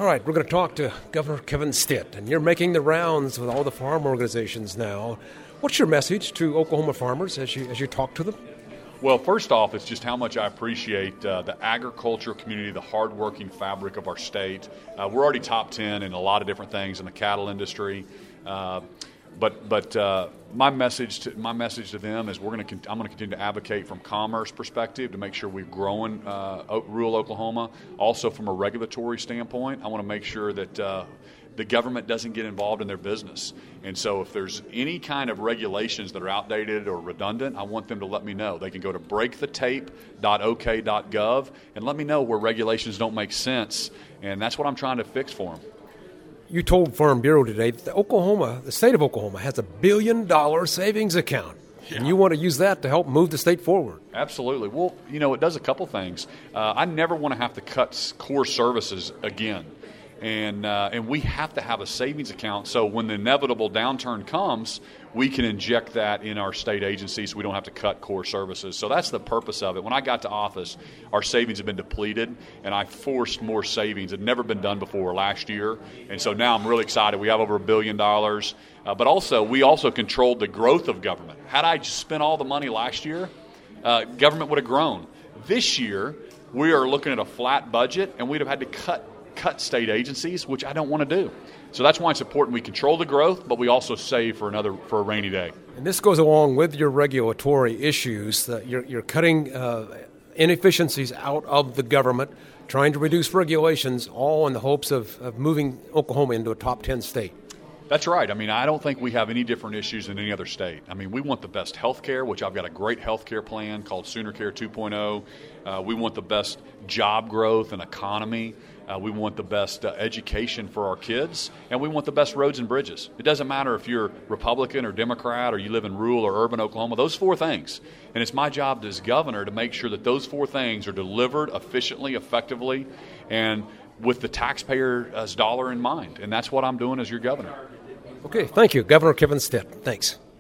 All right, we're going to talk to Governor Kevin Stitt, and you're making the rounds with all the farm organizations now. What's your message to Oklahoma farmers as you talk to them? Well, first off, it's just how much I appreciate the agriculture community, the hardworking fabric of our state. We're already top 10 in a lot of different things in the cattle industry. But my message to them is I'm going to continue to advocate from commerce perspective to make sure we're growing rural Oklahoma. Also, from a regulatory standpoint, I want to make sure that the government doesn't get involved in their business. And so if there's any kind of regulations that are outdated or redundant, I want them to let me know. They can go to breakthetape.ok.gov and let me know where regulations don't make sense. And that's what I'm trying to fix for them. You told Farm Bureau today that the state of Oklahoma has $1 billion savings account. Yeah. And you want to use that to help move the state forward. Absolutely. Well, it does a couple things. I never want to have to cut core services again. And we have to have a savings account so when the inevitable downturn comes, we can inject that in our state agencies so we don't have to cut core services. So that's the purpose of it. When I got to office, our savings had been depleted, and I forced more savings. It had never been done before last year. And so now I'm really excited. We have over $1 billion. But also, we also controlled the growth of government. Had I just spent all the money last year, government would have grown. This year, we are looking at a flat budget, and we'd have had to cut state agencies, which I don't want to do. So that's why it's important we control the growth, but we also save for a rainy day. And this goes along with your regulatory issues. That you're cutting inefficiencies out of the government, trying to reduce regulations, all in the hopes of moving Oklahoma into a top 10 state. That's right. I don't think we have any different issues than any other state. We want the best health care, which I've got a great health care plan called Sooner Care 2.0. We want the best job growth and economy. We want the best education for our kids, and we want the best roads and bridges. It doesn't matter if you're Republican or Democrat or you live in rural or urban Oklahoma, those four things. And it's my job as governor to make sure that those four things are delivered efficiently, effectively, and with the taxpayer's dollar in mind. And that's what I'm doing as your governor. Okay, thank you, Governor Kevin Stitt. Thanks.